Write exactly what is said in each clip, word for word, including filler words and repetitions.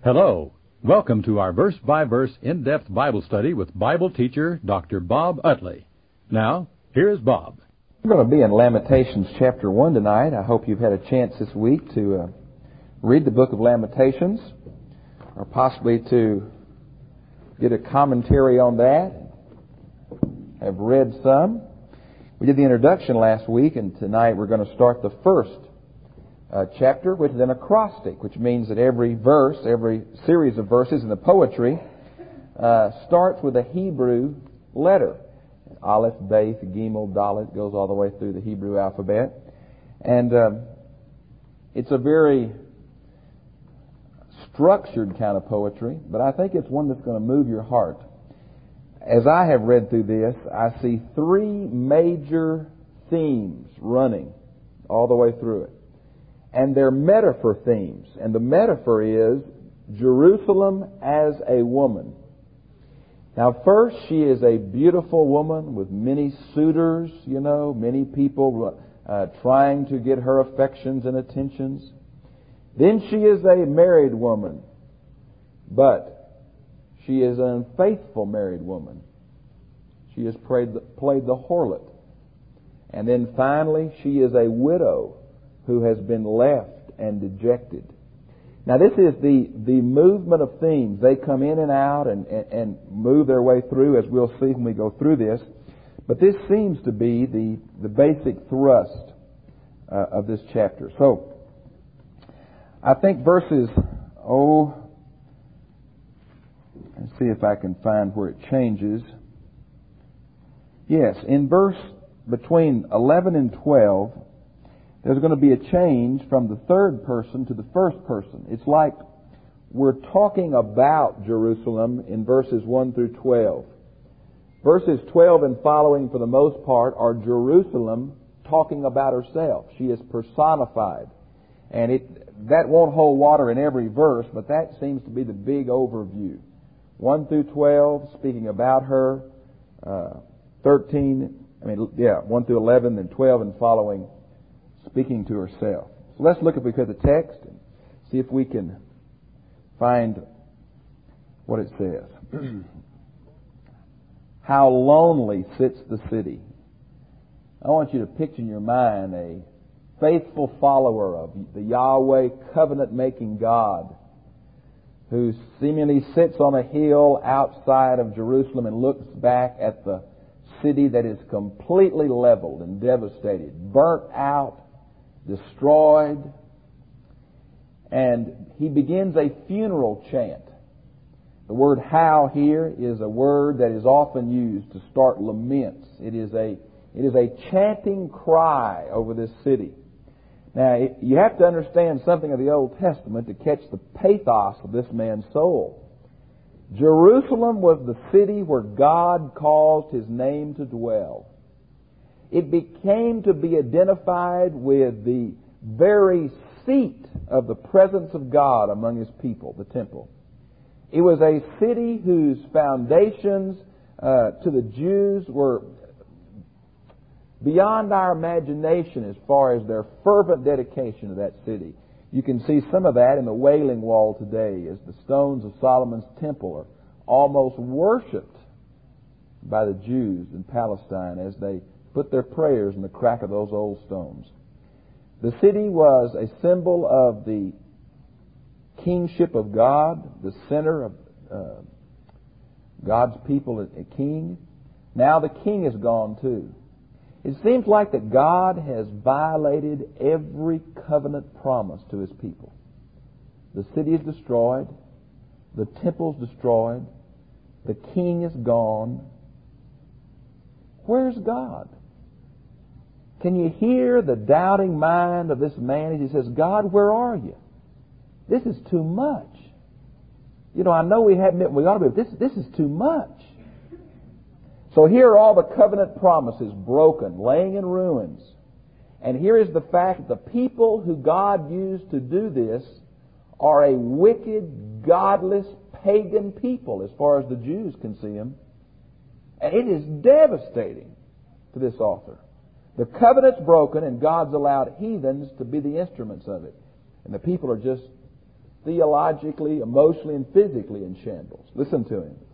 Hello. Welcome to our verse-by-verse in-depth Bible study with Bible teacher Doctor Bob Utley. Now, here's Bob. We're going to be in Lamentations chapter one tonight. I hope you've had a chance this week to uh, read the book of Lamentations, or possibly to get a commentary on that. I've read some. We did the introduction last week, and tonight we're going to start the first uh, chapter, which is an acrostic, which means that every verse, every series of verses in the poetry uh, starts with a Hebrew letter. Aleph, Beth, Gimel, Dalet, goes all the way through the Hebrew alphabet. And um, it's a very structured kind of poetry, but I think it's one that's going to move your heart. As I have read through this, I see three major themes running all the way through it. And they're metaphor themes. And the metaphor is Jerusalem as a woman. Now, first, she is a beautiful woman with many suitors, you know, many people uh, trying to get her affections and attentions. Then she is a married woman, but she is an unfaithful married woman. She has played the, played the harlot. And then finally, she is a widow who has been left and dejected. Now, this is the, the movement of themes. They come in and out and, and, and move their way through, as we'll see when we go through this. But this seems to be the, the basic thrust uh, of this chapter. So, I think verses, oh, let's see if I can find where it changes. Yes, in verse between eleven and twelve, there's going to be a change from the third person to the first person. It's like we're talking about Jerusalem in verses one through twelve. Verses twelve and following, for the most part, are Jerusalem talking about herself. She is personified. And it that won't hold water in every verse, but that seems to be the big overview. one through twelve, speaking about her. Uh, thirteen, I mean, yeah, one through eleven, then twelve and following, speaking to herself. So let's look, if we could, at the text and see if we can find what it says. How lonely sits the city. I want you to picture in your mind a faithful follower of the Yahweh covenant-making God who seemingly sits on a hill outside of Jerusalem and looks back at the city that is completely leveled and devastated, burnt out, destroyed. And he begins a funeral chant. The word "how" here is a word that is often used to start laments. It is a it is a chanting cry over this city. Now, you have to understand something of the Old Testament to catch the pathos of this man's soul. Jerusalem was the city where God caused His name to dwell. It became to be identified with the very seat of the presence of God among His people, the temple. It was a city whose foundations uh, to the Jews were beyond our imagination as far as their fervent dedication to that city. You can see some of that in the Wailing Wall today, as the stones of Solomon's temple are almost worshipped by the Jews in Palestine as they put their prayers in the crack of those old stones. The city was a symbol of the kingship of God, the center of uh, God's people, a king. Now the king is gone too. It seems like that God has violated every covenant promise to His people. The city is destroyed. The temple is destroyed. The king is gone. Where's God? Can you hear the doubting mind of this man as he says, God, where are you? This is too much. You know, I know we haven't been, we ought to be, but this, this is too much. So here are all the covenant promises broken, laying in ruins. And here is the fact that the people who God used to do this are a wicked, godless, pagan people as far as the Jews can see them. And it is devastating to this author. The covenant's broken and God's allowed heathens to be the instruments of it. And the people are just theologically, emotionally, and physically in shambles. Listen to him.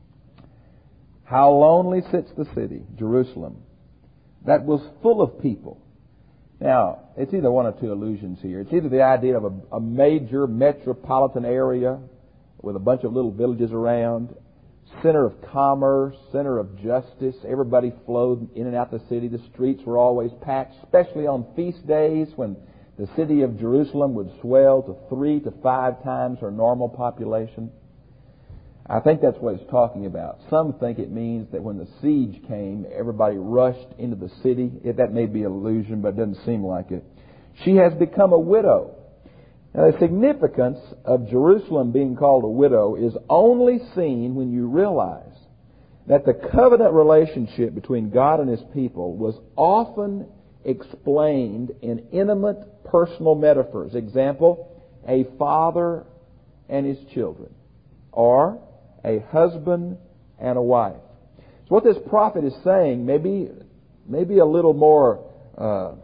How lonely sits the city, Jerusalem, that was full of people. Now, it's either one or two illusions here. It's either the idea of a, a major metropolitan area with a bunch of little villages around, center of commerce, center of justice. Everybody flowed in and out the city. The streets were always packed, especially on feast days when the city of Jerusalem would swell to three to five times her normal population. I think that's what it's talking about. Some think it means that when the siege came, everybody rushed into the city. That may be an illusion, but it doesn't seem like it. She has become a widow. Now, the significance of Jerusalem being called a widow is only seen when you realize that the covenant relationship between God and His people was often explained in intimate personal metaphors. Example, a father and his children, or a husband and a wife. So what this prophet is saying, maybe maybe a little more uh,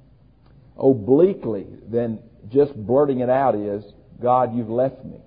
obliquely than just blurting it out, is, God, you've left me.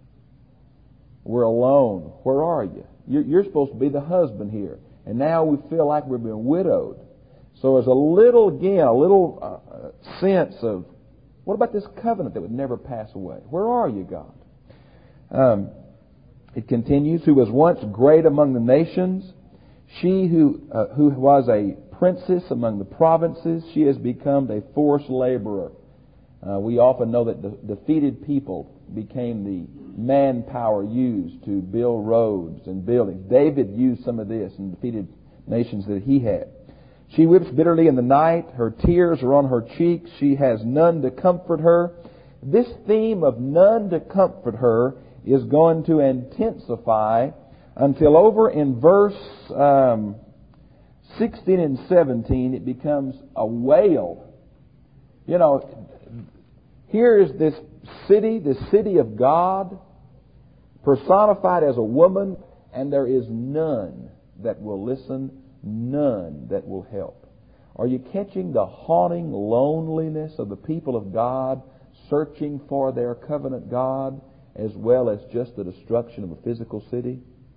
We're alone. Where are you? You're, you're supposed to be the husband here. And now we feel like we're being widowed. So there's a little, again, a little uh, sense of, what about this covenant that would never pass away? Where are you, God? Um, it continues, who was once great among the nations, she who uh, who was a princess among the provinces, she has become a forced laborer. Uh, we often know that the defeated people became the manpower used to build roads and buildings. David used some of this in defeated nations that he had. She weeps bitterly in the night. Her tears are on her cheeks. She has none to comfort her. This theme of none to comfort her is going to intensify until over in verse um, sixteen and seventeen it becomes a wail. You know, here is this city, the city of God, personified as a woman, and there is none that will listen, none that will help. Are you catching the haunting loneliness of the people of God searching for their covenant God, as well as just the destruction of a physical city?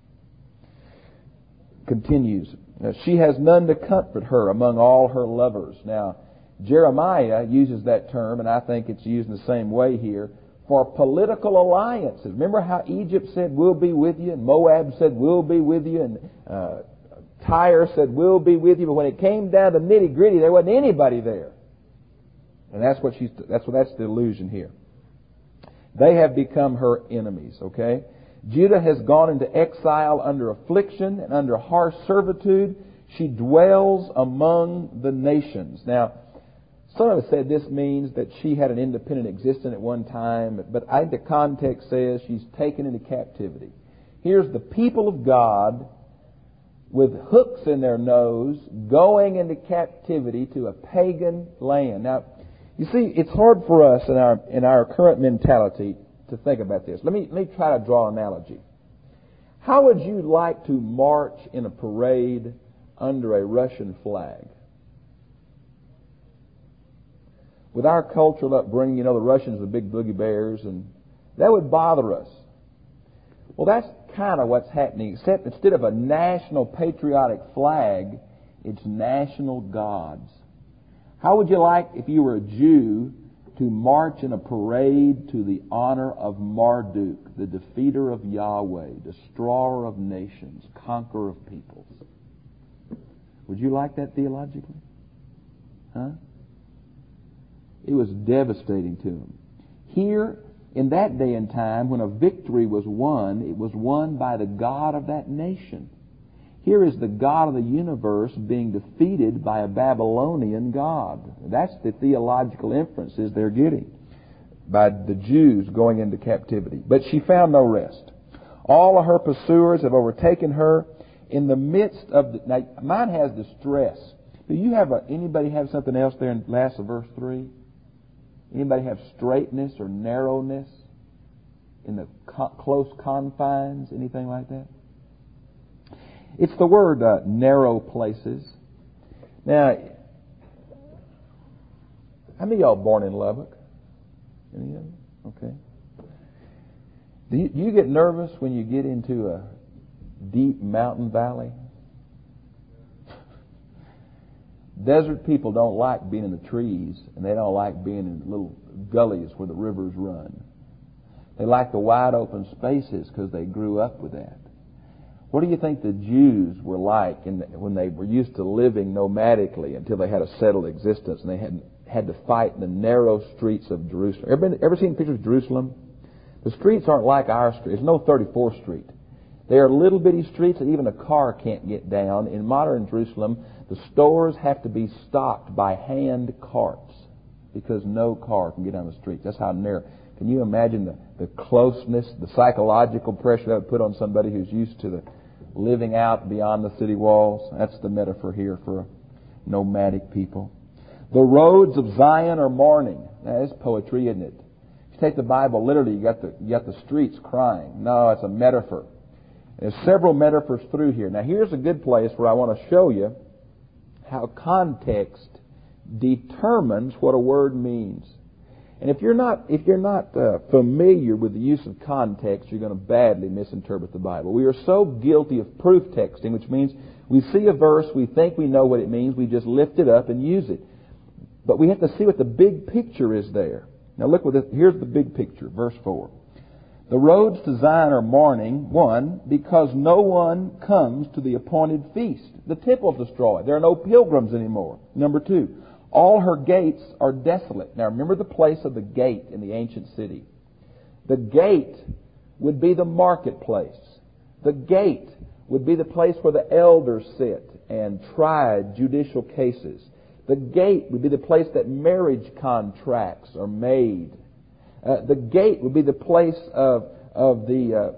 Continues. Now, she has none to comfort her among all her lovers. Now, Jeremiah uses that term, and I think it's used in the same way here, for political alliances. Remember how Egypt said, we'll be with you, and Moab said, we'll be with you, and uh, Tyre said, we'll be with you, but when it came down to nitty-gritty, there wasn't anybody there. And that's what she's, that's what, that's the illusion here. They have become her enemies, okay? Judah has gone into exile under affliction and under harsh servitude. She dwells among the nations. Now, some have said this means that she had an independent existence at one time, but I think the context says she's taken into captivity. Here's the people of God with hooks in their nose going into captivity to a pagan land. Now, you see, it's hard for us in our in our current mentality to think about this. Let me let me try to draw an analogy. How would you like to march in a parade under a Russian flag? With our cultural upbringing, you know, the Russians are big boogie bears, and that would bother us. Well, that's kind of what's happening, except instead of a national patriotic flag, it's national gods. How would you like, if you were a Jew, to march in a parade to the honor of Marduk, the defeater of Yahweh, destroyer of nations, conqueror of peoples? Would you like that theologically? Huh? It was devastating to him. Here, in that day and time, when a victory was won, it was won by the God of that nation. Here is the God of the universe being defeated by a Babylonian God. That's the theological inferences they're getting by the Jews going into captivity. But she found no rest. All of her pursuers have overtaken her in the midst of the... Now, mine has distress. Do you have a, anybody have something else there in last of verse three? Anybody have straightness or narrowness in the co- close confines? Anything like that? It's the word uh, narrow places. Now, how many of y'all born in Lubbock? Any of you? Okay. Do you, do you get nervous when you get into a deep mountain valley? Desert people don't like being in the trees, and they don't like being in little gullies where the rivers run. They like the wide open spaces because they grew up with that. What do you think the Jews were like in the, when they were used to living nomadically until they had a settled existence and they had had to fight in the narrow streets of Jerusalem? Ever, been, ever seen pictures of Jerusalem? The streets aren't like our streets. There's no thirty-fourth Street. They are little bitty streets that even a car can't get down. In modern Jerusalem, the stores have to be stocked by hand carts because no car can get down the street. That's how narrow. Can you imagine the, the closeness, the psychological pressure that would put on somebody who's used to the living out beyond the city walls? That's the metaphor here for a nomadic people. The roads of Zion are mourning. Now, that's poetry, isn't it? If you take the Bible literally, you got the you got the streets crying. No, it's a metaphor. There's several metaphors through here. Now, here's a good place where I want to show you how context determines what a word means. And if you're not if you're not uh, familiar with the use of context, you're going to badly misinterpret the Bible. We are so guilty of proof texting, which means we see a verse, we think we know what it means, we just lift it up and use it. But we have to see what the big picture is there. Now look what this, here's the big picture, verse four. The roads to Zion are mourning, one, because no one comes to the appointed feast. The temple's destroyed. There are no pilgrims anymore. Number two, all her gates are desolate. Now remember the place of the gate in the ancient city. The gate would be the marketplace. The gate would be the place where the elders sit and try judicial cases. The gate would be the place that marriage contracts are made. Uh, the gate would be the place of of the uh,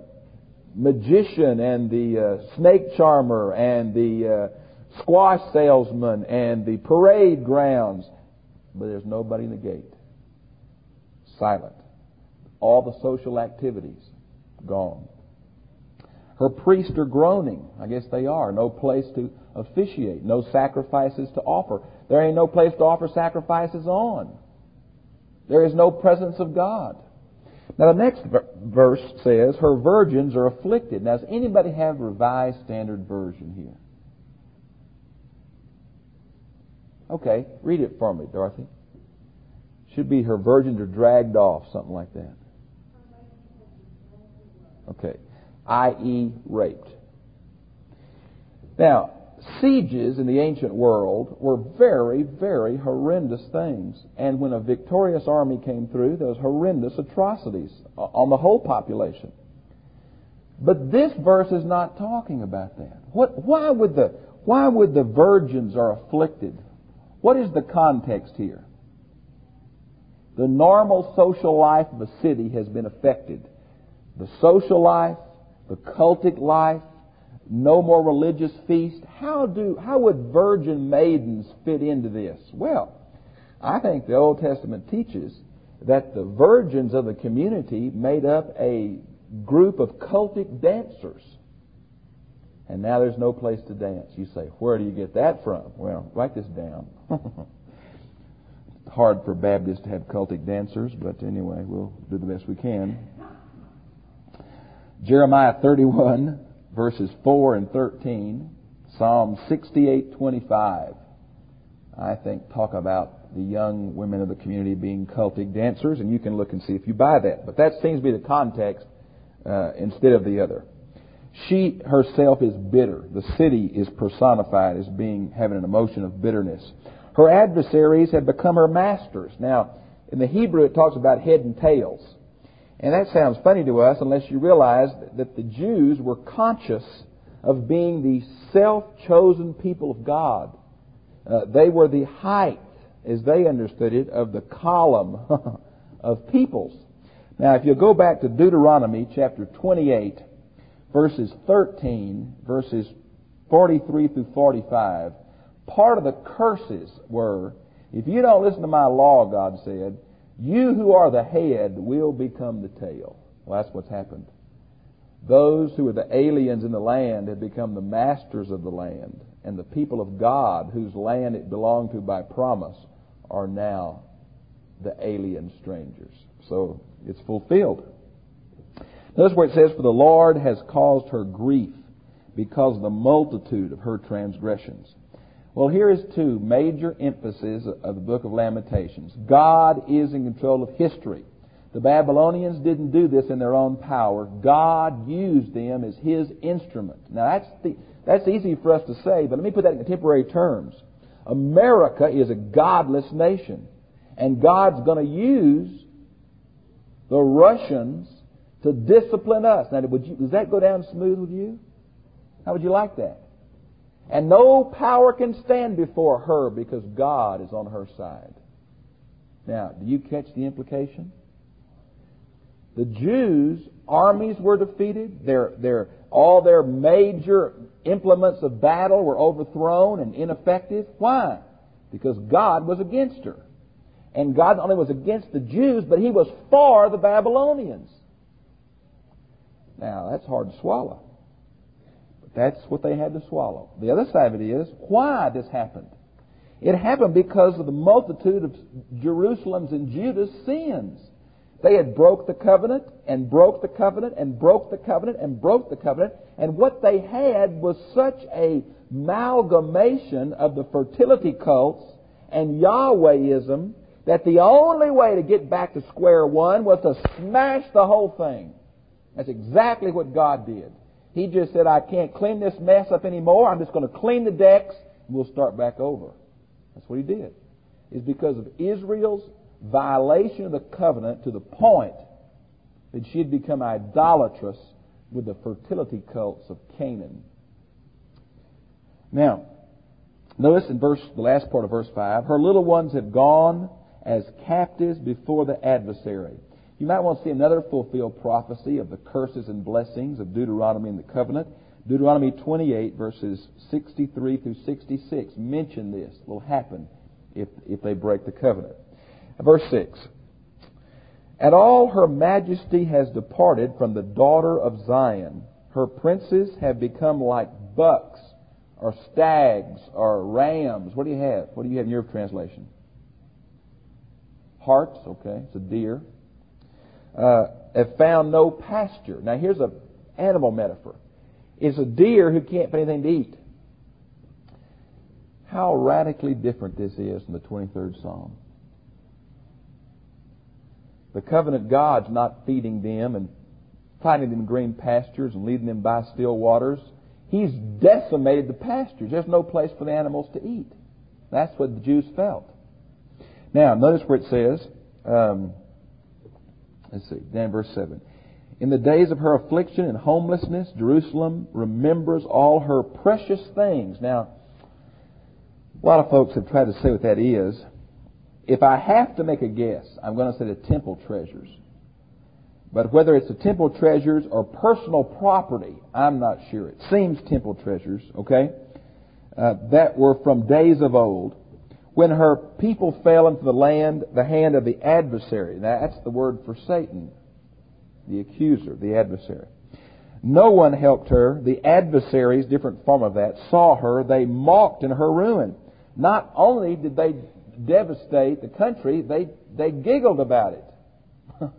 magician and the uh, snake charmer and the uh, squash salesman and the parade grounds. But there's nobody in the gate. Silent. All the social activities gone. Her priests are groaning. I guess they are. No place to officiate. No sacrifices to offer. There ain't no place to offer sacrifices on. There is no presence of God. Now the next verse says, her virgins are afflicted. Now does anybody have Revised Standard Version here? Okay, read it for me, Dorothy. Should be her virgins are dragged off, something like that. Okay, that is raped. Now, sieges in the ancient world were very, very horrendous things. And when a victorious army came through, there was horrendous atrocities on the whole population. But this verse is not talking about that. What, why would the, why would the virgins are afflicted? What is the context here? The normal social life of a city has been affected. The social life, the cultic life, no more religious feast. How do how would virgin maidens fit into this? Well, I think the Old Testament teaches that the virgins of the community made up a group of cultic dancers. And now there's no place to dance. You say, where do you get that from? Well, write this down. It's hard for Baptists to have cultic dancers, but anyway, we'll do the best we can. Jeremiah thirty-one, verses four and thirteen, Psalm sixty-eight twenty-five, I think talk about the young women of the community being cultic dancers, and you can look and see if you buy that. But that seems to be the context uh, instead of the other. She herself is bitter. The city is personified as being having an emotion of bitterness. Her adversaries have become her masters. Now, in the Hebrew it talks about head and tails. And that sounds funny to us unless you realize that the Jews were conscious of being the self-chosen people of God. Uh, they were the height, as they understood it, of the column of peoples. Now, if you go back to Deuteronomy chapter twenty-eight, verses thirteen, verses forty-three through forty-five, part of the curses were, if you don't listen to my law, God said, you who are the head will become the tail. Well, that's what's happened. Those who are the aliens in the land have become the masters of the land. And the people of God, whose land it belonged to by promise, are now the alien strangers. So it's fulfilled. Notice where it says, for the Lord has caused her grief because of the multitude of her transgressions. Well, here is two major emphases of the book of Lamentations. God is in control of history. The Babylonians didn't do this in their own power. God used them as His instrument. Now, that's the, that's easy for us to say, but let me put that in contemporary terms. America is a godless nation, and God's going to use the Russians to discipline us. Now, would you, does that go down smooth with you? How would you like that? And no power can stand before her because God is on her side. Now, do you catch the implication? The Jews' armies were defeated. Their, their, all their major implements of battle were overthrown and ineffective. Why? Because God was against her. And God not only was against the Jews, but He was for the Babylonians. Now, that's hard to swallow. But that's what they had to swallow. The other side of it is, why this happened? It happened because of the multitude of Jerusalem's and Judah's sins. They had broke the covenant, and broke the covenant, and broke the covenant, and broke the covenant. And what they had was such a amalgamation of the fertility cults and Yahwehism that the only way to get back to square one was to smash the whole thing. That's exactly what God did. He just said, I can't clean this mess up anymore. I'm just going to clean the decks, and we'll start back over. That's what He did. It's because of Israel's violation of the covenant to the point that she had become idolatrous with the fertility cults of Canaan. Now, notice in verse, the last part of verse five, her little ones have gone as captives before the adversary. You might want to see another fulfilled prophecy of the curses and blessings of Deuteronomy and the covenant. Deuteronomy twenty-eight, verses sixty-three through sixty-six mention this. It will happen if, if they break the covenant. Verse six. And all her majesty has departed from the daughter of Zion. Her princes have become like bucks, or stags, or rams. What do you have? What do you have in your translation? Harts, okay, it's a deer. Uh, have found no pasture. Now here's an animal metaphor. It's a deer who can't find anything to eat. How radically different this is from the twenty-third Psalm. The covenant God's not feeding them and finding them green pastures and leading them by still waters. He's decimated the pastures. There's no place for the animals to eat. That's what the Jews felt. Now, notice where it says, um, let's see, down in verse seven. In the days of her affliction and homelessness, Jerusalem remembers all her precious things. Now, a lot of folks have tried to say what that is. If I have to make a guess, I'm going to say the temple treasures. But whether it's the temple treasures or personal property, I'm not sure. It seems temple treasures, okay, uh, that were from days of old, when her people fell into the land, the hand of the adversary. Now, that's the word for Satan, the accuser, the adversary. No one helped her. The adversaries, different form of that, saw her. They mocked in her ruin. Not only did they devastate the country, they, they giggled about it.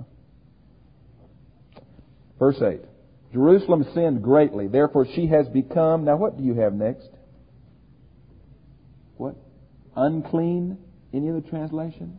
Verse eight. Jerusalem sinned greatly, therefore she has become, now what do you have next? What? Unclean? Any other translation?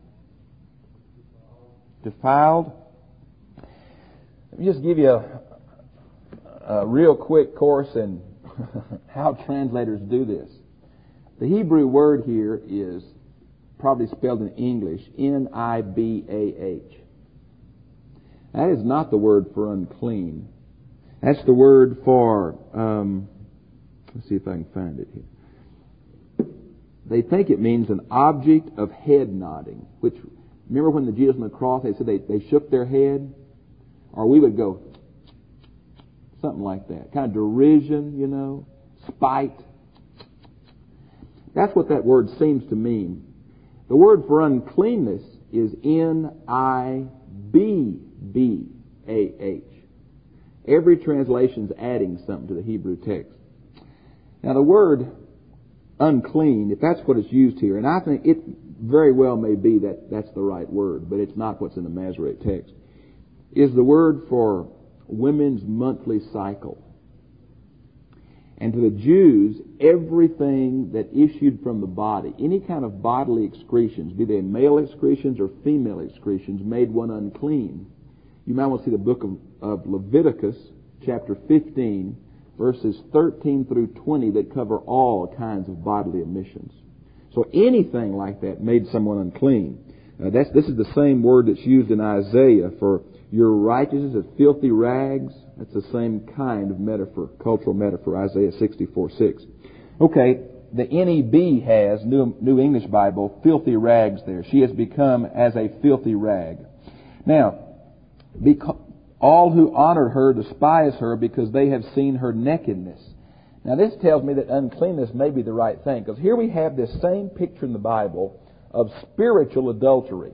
Defiled? Let me just give you a, a real quick course in how translators do this. The Hebrew word here is probably spelled in English, N I B A H. That is not the word for unclean. That's the word for, um, let's see if I can find it here. They think it means an object of head nodding, which, remember when the Jesus on the cross, they said they, they shook their head? Or we would go, something like that. Kind of derision, you know, spite. That's what that word seems to mean. The word for uncleanness is N I B B A H. Every translation is adding something to the Hebrew text. Now the word unclean, if that's what is used here, and I think it very well may be that that's the right word, but it's not what's in the Masoretic text, is the word for women's monthly cycle. And to the Jews, everything that issued from the body, any kind of bodily excretions, be they male excretions or female excretions, made one unclean. You might want to see the book of, of Leviticus, chapter fifteen, verses thirteen through twenty, that cover all kinds of bodily emissions. So anything like that made someone unclean. Uh, that's, this is the same word that's used in Isaiah for your righteousness as filthy rags. That's the same kind of metaphor, cultural metaphor, Isaiah sixty-four six. Okay, the N E B has, New, New English Bible, filthy rags there. She has become as a filthy rag. Now, because, all who honored her despise her because they have seen her nakedness. Now this tells me that uncleanness may be the right thing, because here we have this same picture in the Bible of spiritual adultery.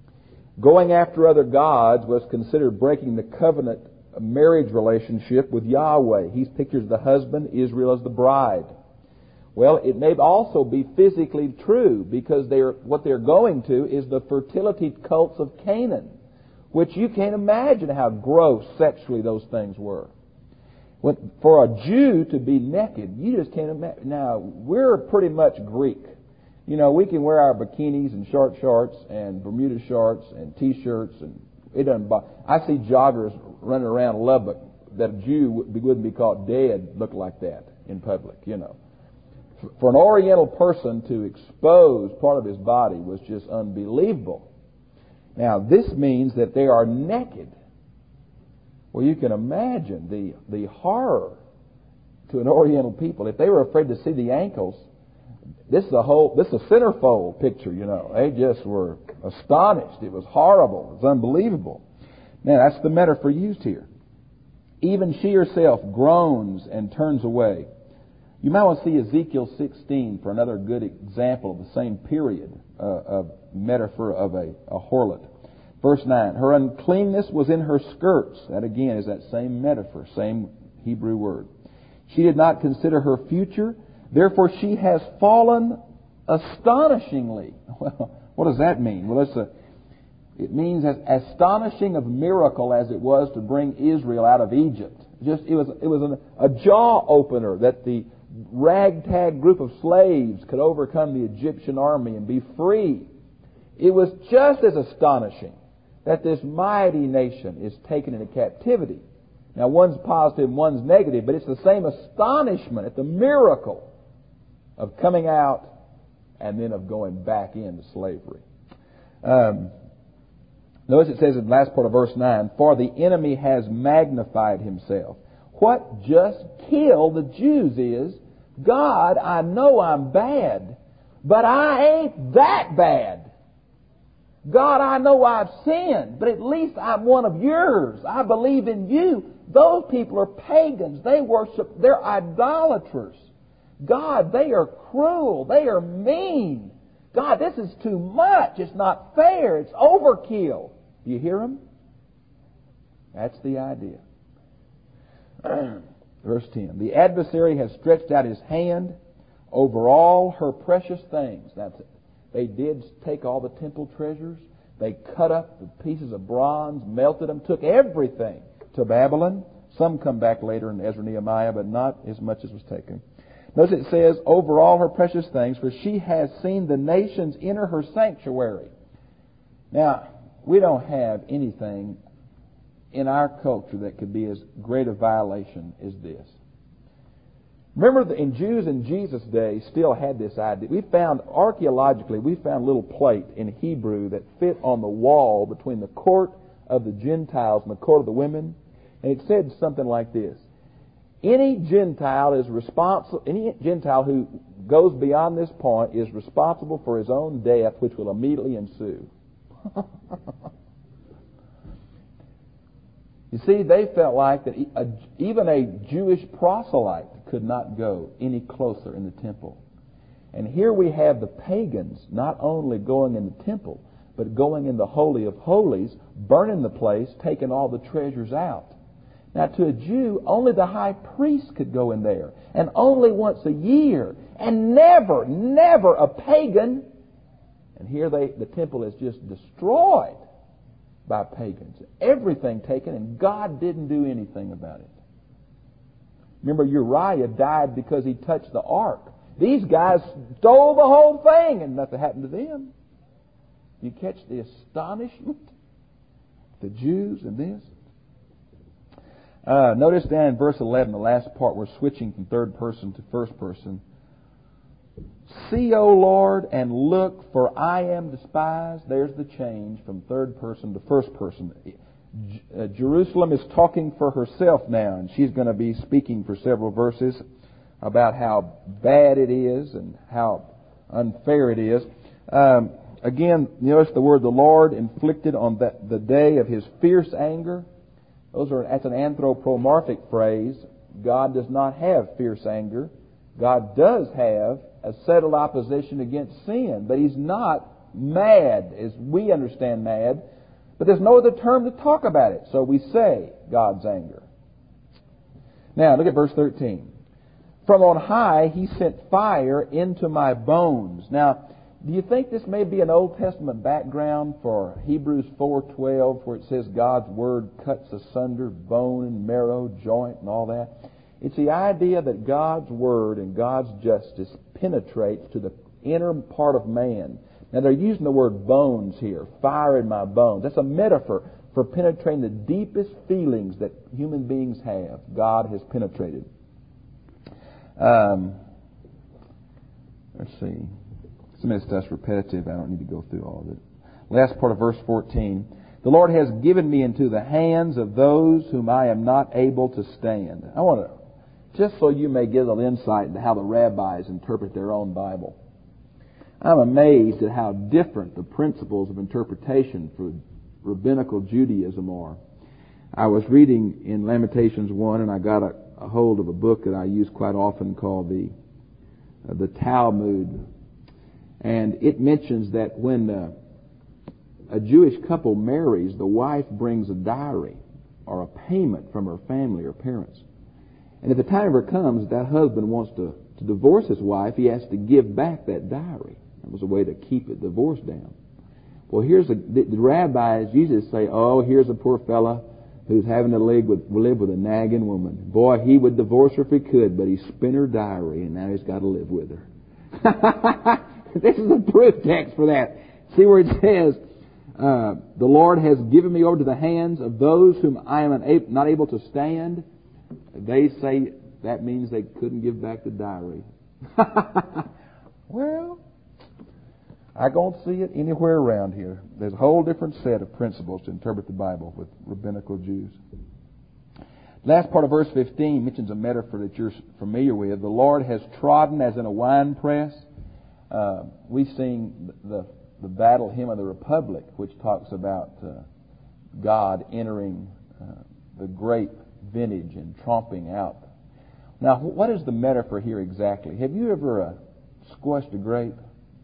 Going after other gods was considered breaking the covenant marriage relationship with Yahweh. He pictures the husband, Israel as the bride. Well, it may also be physically true, because they're, what they're going to is the fertility cults of Canaan, which you can't imagine how gross sexually those things were. When, for a Jew to be naked, you just can't imagine. Now, we're pretty much Greek. You know, we can wear our bikinis and short shorts and Bermuda shorts and T-shirts, and it doesn't bother. I see joggers running around Lubbock that a Jew wouldn't be caught dead look like that in public, you know. For an Oriental person to expose part of his body was just unbelievable. Now, this means that they are naked. Well, you can imagine the, the horror to an Oriental people. If they were afraid to see the ankles, this is a whole, this is a centerfold picture, you know. They just were astonished. It was horrible. It was unbelievable. Now, that's the metaphor used here. Even she herself groans and turns away. You might want to see Ezekiel sixteen for another good example of the same period uh, of metaphor of a, a harlot. Verse nine, her uncleanness was in her skirts. That again is that same metaphor, same Hebrew word. She did not consider her future, therefore she has fallen astonishingly. Well, what does that mean? Well, it's a, it means as astonishing of miracle as it was to bring Israel out of Egypt. Just it was it was an, a jaw opener that the ragtag group of slaves could overcome the Egyptian army and be free. It was just as astonishing that this mighty nation is taken into captivity. Now, one's positive and one's negative, but it's the same astonishment at the miracle of coming out and then of going back into slavery. Um, notice it says in the last part of verse nine, for the enemy has magnified himself. What just killed the Jews is, God, I know I'm bad, but I ain't that bad. God, I know I've sinned, but at least I'm one of yours. I believe in you. Those people are pagans. They worship, they're idolaters. God, they are cruel. They are mean. God, this is too much. It's not fair. It's overkill. Do you hear them? That's the idea. Verse ten. The adversary has stretched out his hand over all her precious things. That's it. They did take all the temple treasures. They cut up the pieces of bronze, melted them, took everything to Babylon. Some come back later in Ezra and Nehemiah, but not as much as was taken. Notice it says, over all her precious things, for she has seen the nations enter her sanctuary. Now, we don't have anything in our culture that could be as great a violation as this. Remember, that in Jews in Jesus' day still had this idea. We found, archaeologically, we found a little plate in Hebrew that fit on the wall between the court of the Gentiles and the court of the women. And it said something like this. Any Gentile is responsible, any Gentile who goes beyond this point is responsible for his own death, which will immediately ensue. You see, they felt like that even a Jewish proselyte could not go any closer in the temple. And here we have the pagans not only going in the temple, but going in the Holy of Holies, burning the place, taking all the treasures out. Now, to a Jew, only the high priest could go in there, and only once a year, and never, never a pagan. And here they, the temple is just destroyed. by pagans. Everything taken, and God didn't do anything about it. Remember, Uriah died because he touched the ark. These guys stole the whole thing, and nothing happened to them. You catch the astonishment? The Jews and this? Uh, notice down in verse eleven, the last part, we're switching from third person to first person. See, O Lord, and look, for I am despised. There's the change from third person to first person. Uh, Jerusalem is talking for herself now, and she's going to be speaking for several verses about how bad it is and how unfair it is. Um, again, notice the word the Lord inflicted on that, the day of His fierce anger. Those are, that's an anthropomorphic phrase. God does not have fierce anger. God does have a settled opposition against sin, but He's not mad as we understand mad. But there's no other term to talk about it, so we say God's anger. Now, look at verse thirteen. From on high He sent fire into my bones. Now, do you think this may be an Old Testament background for Hebrews four twelve, where it says God's Word cuts asunder bone and marrow, joint and all that? It's the idea that God's Word and God's justice penetrates to the inner part of man. Now, they're using the word bones here, fire in my bones. That's a metaphor for penetrating the deepest feelings that human beings have. God has penetrated. Um, let's see. Some of this stuff's repetitive. I don't need to go through all of it. Last part of verse fourteen. The Lord has given me into the hands of those whom I am not able to stand. I want to, just so you may get a little insight into how the rabbis interpret their own Bible. I'm amazed at how different the principles of interpretation for rabbinical Judaism are. I was reading in Lamentations one, and I got a, a hold of a book that I use quite often called the uh, the Talmud. And it mentions that when uh, a Jewish couple marries, the wife brings a dowry or a payment from her family or parents. And if the time ever comes that husband wants to, to divorce his wife, he has to give back that dowry. That was a way to keep the divorce down. Well, here's a, the, the rabbis usually say, oh, here's a poor fella who's having to live with, live with a nagging woman. Boy, he would divorce her if he could, but he spent her dowry, and now he's got to live with her. This is a proof text for that. See where it says, uh, the Lord has given me over to the hands of those whom I am unable, not able to stand. They say that means they couldn't give back the dowry. Well, I don't see it anywhere around here. There's a whole different set of principles to interpret the Bible with rabbinical Jews. Last part of verse fifteen mentions a metaphor that you're familiar with. The Lord has trodden as in a winepress. Uh, we sing the the battle hymn of the Republic, which talks about uh, God entering uh, the grape vintage and tromping out. Now, what is the metaphor here exactly? Have you ever uh, squashed a grape?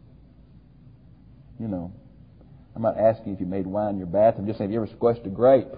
You know, I'm not asking if you made wine in your bath. I'm just saying, have you ever squashed a grape?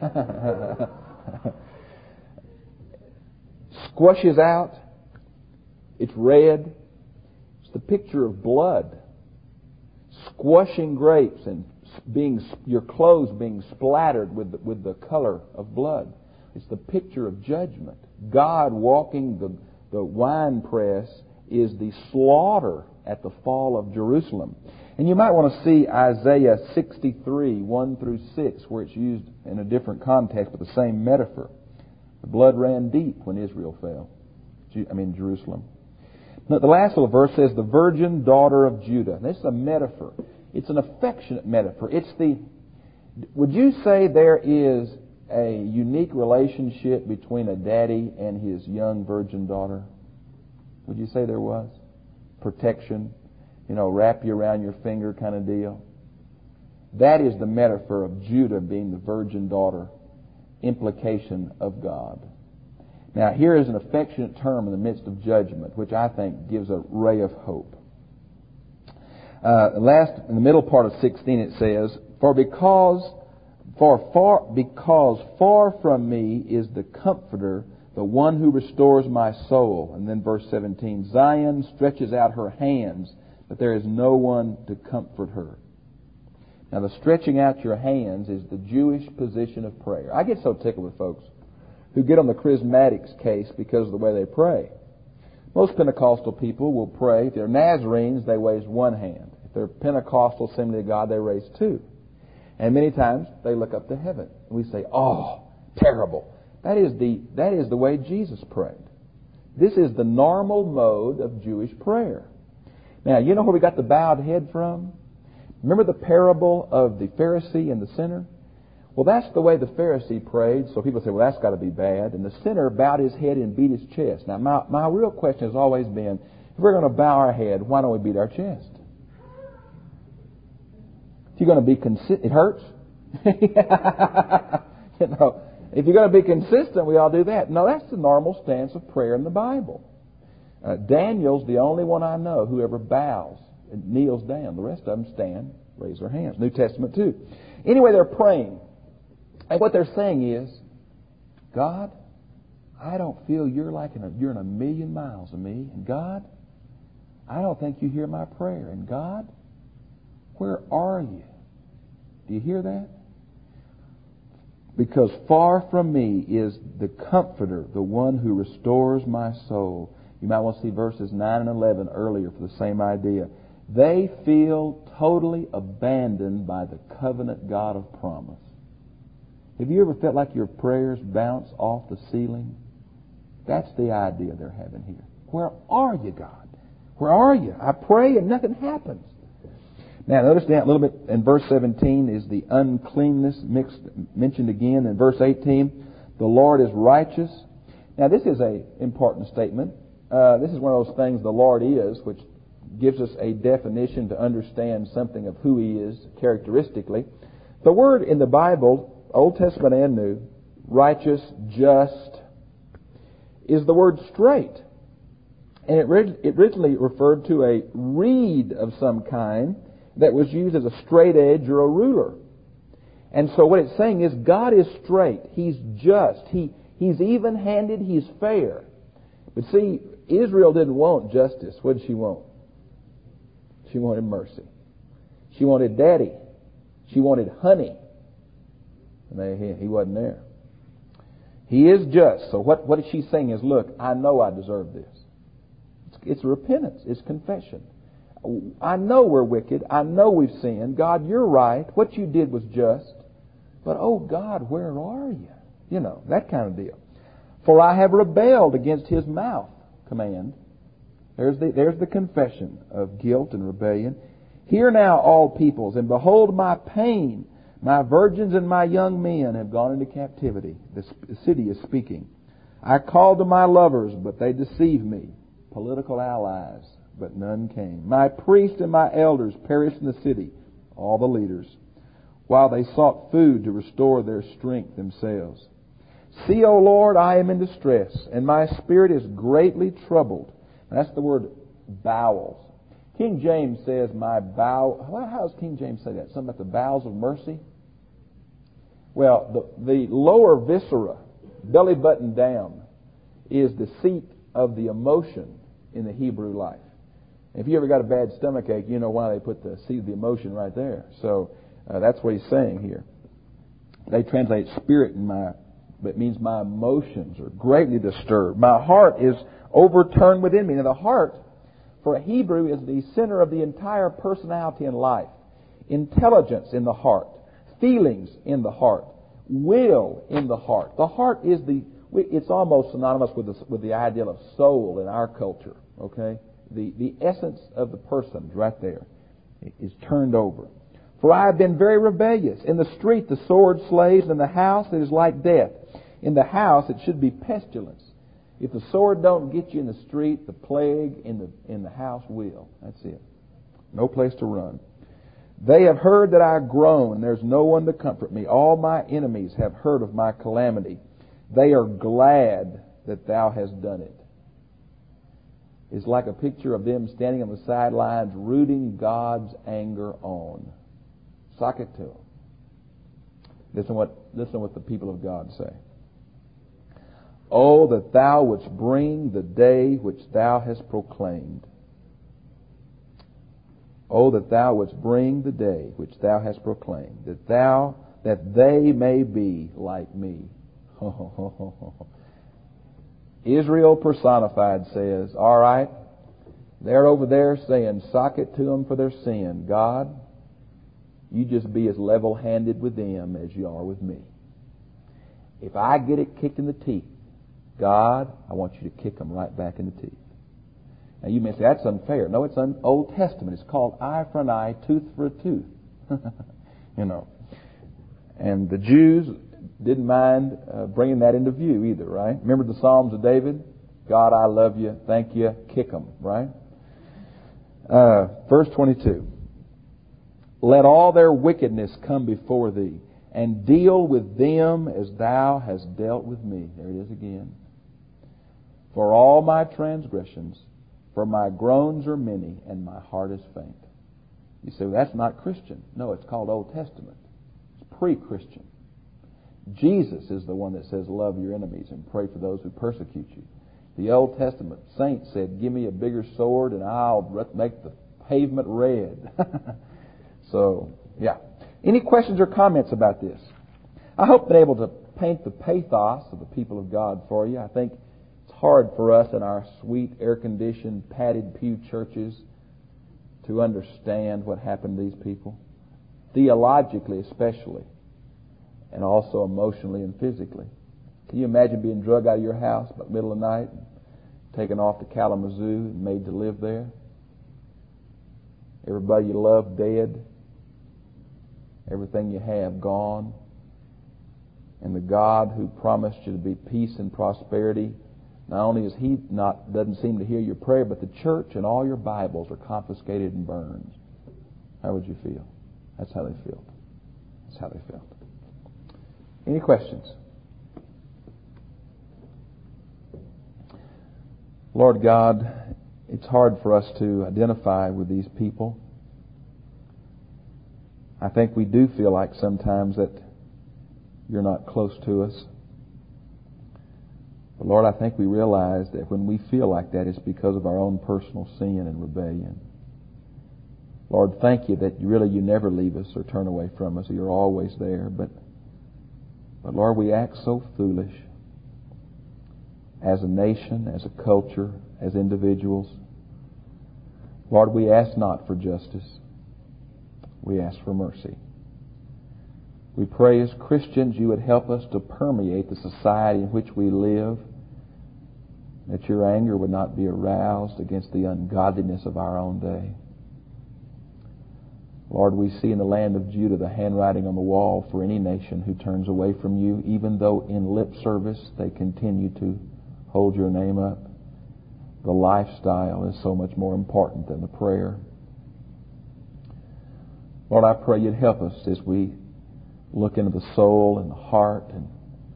Squashes out. It's red. It's the picture of blood. Squashing grapes and being your clothes being splattered with the, with the color of blood. It's the picture of judgment. God walking the, the wine press is the slaughter at the fall of Jerusalem. And you might want to see Isaiah sixty-three, one through six, where it's used in a different context, but the same metaphor. The blood ran deep when Israel fell. I mean, Jerusalem. Now, the last little verse says, the virgin daughter of Judah. This is a metaphor. It's an affectionate metaphor. It's the, would you say there is a unique relationship between a daddy and his young virgin daughter? Would you say there was? Protection, you know, wrap you around your finger kind of deal. That is the metaphor of Judah being the virgin daughter, implication of God. Now, here is an affectionate term in the midst of judgment, which I think gives a ray of hope. Uh, last, in the middle part of sixteen, it says, "For because, for far, because far from me is the Comforter, the one who restores my soul." And then verse seventeen, "Zion stretches out her hands, but there is no one to comfort her." Now, the stretching out your hands is the Jewish position of prayer. I get so tickled with folks who get on the charismatics case because of the way they pray. Most Pentecostal people will pray. If they're Nazarenes, they raise one hand. If they're Pentecostal Assembly of God, they raise two. And many times they look up to heaven. And we say, oh, terrible. That is the, that is the way Jesus prayed. This is the normal mode of Jewish prayer. Now, you know where we got the bowed head from? Remember the parable of the Pharisee and the sinner? Well, that's the way the Pharisee prayed. So people say, well, that's got to be bad. And the sinner bowed his head and beat his chest. Now, my, my real question has always been, if we're going to bow our head, why don't we beat our chest? If you're going to be consistent, it hurts. You know, if you're going to be consistent, we all do that. No, that's the normal stance of prayer in the Bible. Uh, Daniel's the only one I know who ever bows and kneels down. The rest of them stand, raise their hands. New Testament too. Anyway, they're praying. And what they're saying is, God, I don't feel you're like in a, you're in a million miles of me. And God, I don't think you hear my prayer. And God, where are you? Do you hear that? Because far from me is the Comforter, the one who restores my soul. You might want to see verses nine and eleven earlier for the same idea. They feel totally abandoned by the covenant God of promise. Have you ever felt like your prayers bounce off the ceiling? That's the idea they're having here. Where are you, God? Where are you? I pray and nothing happens. Now, notice that a little bit in verse seventeen is the uncleanness mixed, mentioned again. In verse eighteen, the Lord is righteous. Now, this is an important statement. Uh, this is one of those things, the Lord is, which gives us a definition to understand something of who He is characteristically. The word in the Bible, Old Testament and New, righteous, just, is the word straight. And it, it originally referred to a reed of some kind that was used as a straight edge or a ruler. And so what it's saying is God is straight. He's just. He, he's even-handed. He's fair. But see, Israel didn't want justice. What did she want? She wanted mercy. She wanted daddy. She wanted honey. And they, he, he wasn't there. He is just. So what, what she's saying is, look, I know I deserve this. It's, it's repentance. It's confession. I know we're wicked. I know we've sinned. God, you're right. What you did was just. But, oh, God, where are you? You know, that kind of deal. For I have rebelled against His mouth command. There's the, there's the confession of guilt and rebellion. Hear now, all peoples, and behold my pain. My virgins and my young men have gone into captivity. The city is speaking. I called to my lovers, but they deceived me. Political allies, but none came. My priests and my elders perished in the city, all the leaders, while they sought food to restore their strength themselves. See, O Lord, I am in distress, and my spirit is greatly troubled. And that's the word bowels. King James says, my bow... How does King James say that? Something about the bowels of mercy? Well, the, the lower viscera, belly button down, is the seat of the emotion in the Hebrew life. If you ever got a bad stomach ache, you know why they put the seat of the emotion right there. So uh, that's what he's saying here. They translate spirit in my... but it means my emotions are greatly disturbed. My heart is overturned within me. Now, the heart, for a Hebrew, is the center of the entire personality and life. Intelligence in the heart. Feelings in the heart. Will in the heart. The heart is the... It's almost synonymous with the, with the ideal of soul in our culture. Okay? The, the essence of the person right there is turned over. For I have been very rebellious. In the street the sword slays, and in the house it is like death. In the house it should be pestilence. If the sword don't get you in the street, the plague in the in the house will. That's it. No place to run. They have heard that I groan. There's no one to comfort me. All my enemies have heard of my calamity. They are glad that thou hast done it. It's like a picture of them standing on the sidelines rooting God's anger on. Sock it to them. Listen what, listen what the people of God say. Oh, that thou wouldst bring the day which thou hast proclaimed. Oh, that thou wouldst bring the day which thou hast proclaimed, that thou, that they may be like me. Israel personified says, all right, they're over there saying, sock it to them for their sin. God, you just be as level-handed with them as you are with me. If I get it kicked in the teeth, God, I want you to kick them right back in the teeth. Now you may say, that's unfair. No, it's un- Old Testament. It's called eye for an eye, tooth for a tooth. You know. And the Jews didn't mind uh, bringing that into view either, right? Remember the Psalms of David? God, I love you. Thank you. Kick them, right? Uh, verse twenty-two. Let all their wickedness come before thee, and deal with them as thou hast dealt with me. There it is again. For all my transgressions, for my groans are many, and my heart is faint. You say, well, that's not Christian. No, it's called Old Testament. It's pre-Christian. Jesus is the one that says, love your enemies and pray for those who persecute you. The Old Testament saint said, give me a bigger sword and I'll make the pavement red. So, yeah. Any questions or comments about this? I hope I've been able to paint the pathos of the people of God for you. I think it's hard for us in our sweet, air-conditioned, padded pew churches to understand what happened to these people. Theologically especially. And also emotionally and physically. Can you imagine being drugged out of your house by the middle of the night, and taken off to Kalamazoo and made to live there? Everybody you love dead. Everything you have gone. And the God who promised you to be peace and prosperity, not only is He not doesn't seem to hear your prayer, but the church and all your Bibles are confiscated and burned. How would you feel? That's how they felt. That's how they felt. Any questions? Lord God, it's hard for us to identify with these people. I think we do feel like sometimes that You're not close to us. But Lord, I think we realize that when we feel like that, it's because of our own personal sin and rebellion. Lord, thank You that you really You never leave us or turn away from us. You're always there. But, but Lord, we act so foolish as a nation, as a culture, as individuals. Lord, we ask not for justice. We ask for mercy. We pray as Christians You would help us to permeate the society in which we live, that Your anger would not be aroused against the ungodliness of our own day. Lord, we see in the land of Judah the handwriting on the wall for any nation who turns away from You, even though in lip service they continue to hold Your name up. The lifestyle is so much more important than the prayer. Lord, I pray You'd help us as we look into the soul and the heart and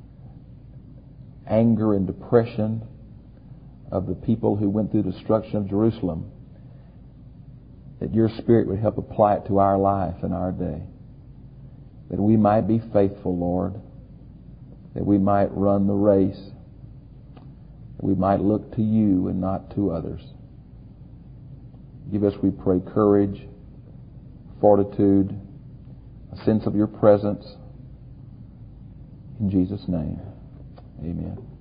anger and depression of the people who went through the destruction of Jerusalem, that Your Spirit would help apply it to our life and our day. That we might be faithful, Lord. That we might run the race. That we might look to You and not to others. Give us, we pray, courage, fortitude, a sense of Your presence. In Jesus' name, amen.